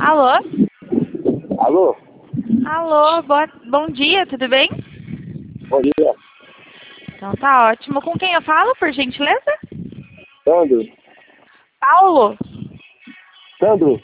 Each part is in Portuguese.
Alô? Alô? Alô, bom dia, tudo bem? Bom dia. Então tá ótimo. Com quem eu falo, por gentileza? Sandro? Paulo. Sandro?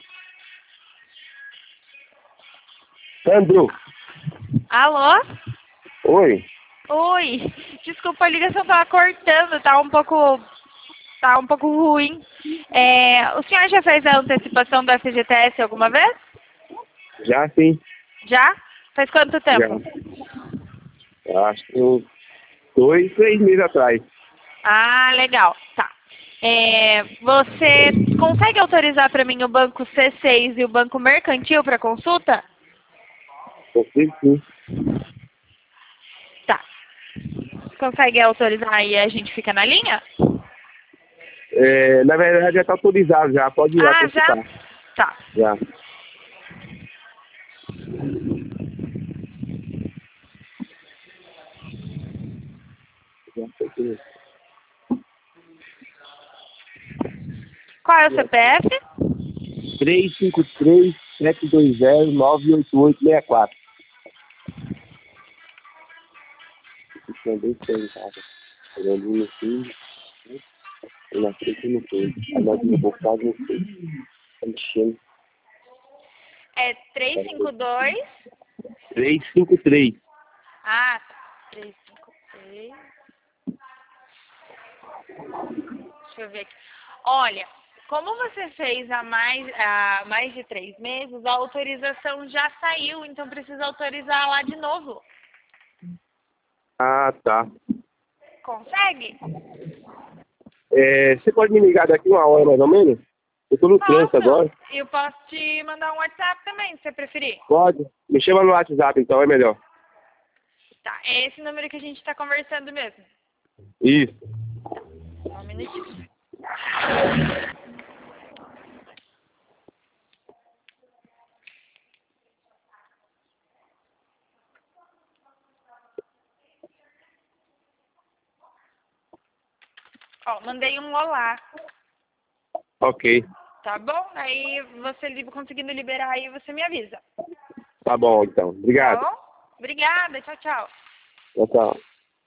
Sandro? Alô? Oi? Oi. Desculpa, a ligação tava cortando, tá um pouco ruim. O senhor já fez a antecipação do FGTS alguma vez? Já sim. Já? Faz quanto tempo? Já. Acho que uns 2, 3 meses atrás. Ah, legal. Tá. Você consegue autorizar para mim o Banco C6 e o Banco Mercantil para consulta? Consigo sim. Tá. Consegue autorizar e a gente fica na linha? Na verdade já está autorizado já. Pode ir lá Ah, já? consultar. Tá. Já. Já foi tudo. Qual é o CPF? 353-720-98864. Também tem, cara. Olhando no fim, e na frente no fim. A nota no bocado no fim. Tá enchendo. É 352. 353. Ah, tá. 353. Deixa eu ver aqui. Olha, como você fez há mais de 3 meses, a autorização já saiu, então precisa autorizar lá de novo. Ah, tá. Consegue? Você pode me ligar daqui uma hora mais ou menos? Eu tô no trânsito Posso. agora. Eu posso te mandar um WhatsApp também, se você preferir. Pode. Me chama no WhatsApp então, é melhor. Tá, é esse número que a gente tá conversando mesmo. Isso. Só um minutinho. Ó, mandei um olá, Ok. tá bom? Aí você conseguindo liberar aí, você me avisa. Tá bom então. Tá Obrigado. bom? Obrigada, tchau, tchau. Tchau, tchau.